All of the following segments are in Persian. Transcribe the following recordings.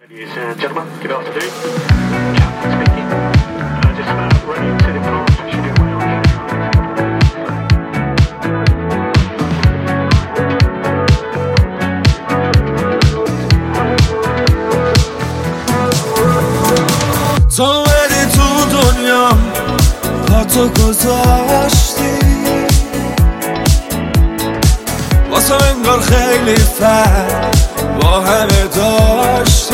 Ladies and gentlemen, good afternoon. Captain speaking. Just about ready to depart. Should do well. تو اومدی تو دنیا پاتو گذاشتی واسه انگار خیلی فرق با همه داشتی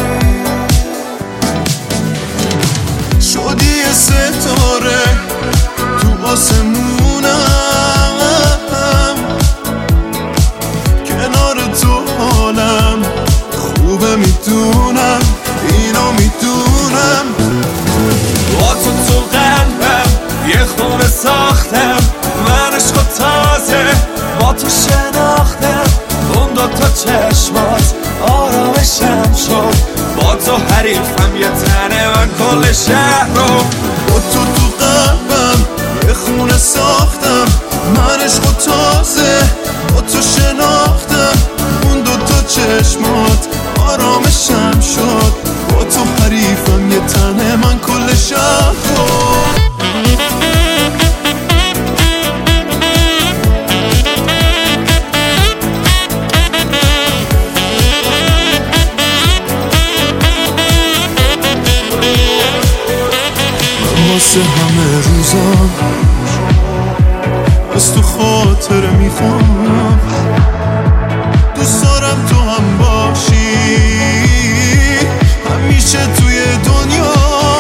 شدی یه ستاره تو آسمونم کنار تو حالم خوبه میدونم اینو میدونم با تو قلبم یه خونه ساختم من عشق تازه با تو شناختم اون دوتا چشمات آرامشم شد با تو حریفم یه تنه من کل شهر رو با تو قلبم یه خونه ساختم من عشق تازه با تو شناختم اون دوتا چشمات آرامشم شد با تو حریفم یه تنه من کل شهر رو واسه همه روزام از تو خاطره میخوام دوست دارم تو هم باشی همیشه توی دنیا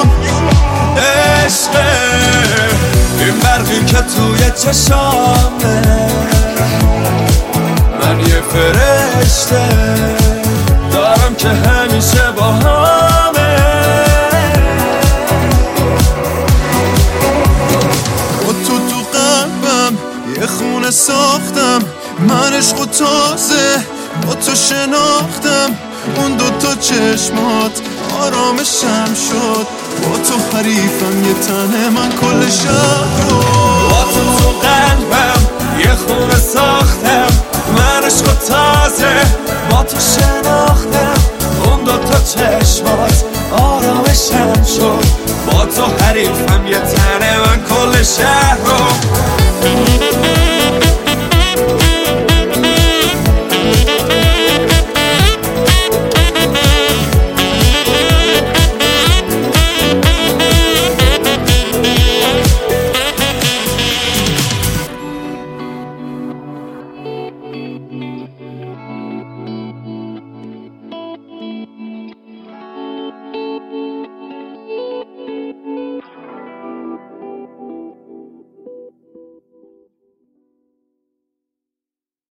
عشقه این برقی که توی چشامه من یه فرشته دارم که همیشه با همه یه خونه ساختم من عشق و تازه با تو شناختم اون دوتا چشمات آرامشم شد با تو حریفم یه تنه من کل شهر رو با تو قلبم یه خونه ساختم من عشق و تازه با تو شناختم اون دوتا چشمات آرامشم شد با تو حریفم یه تنه من کل شهر رو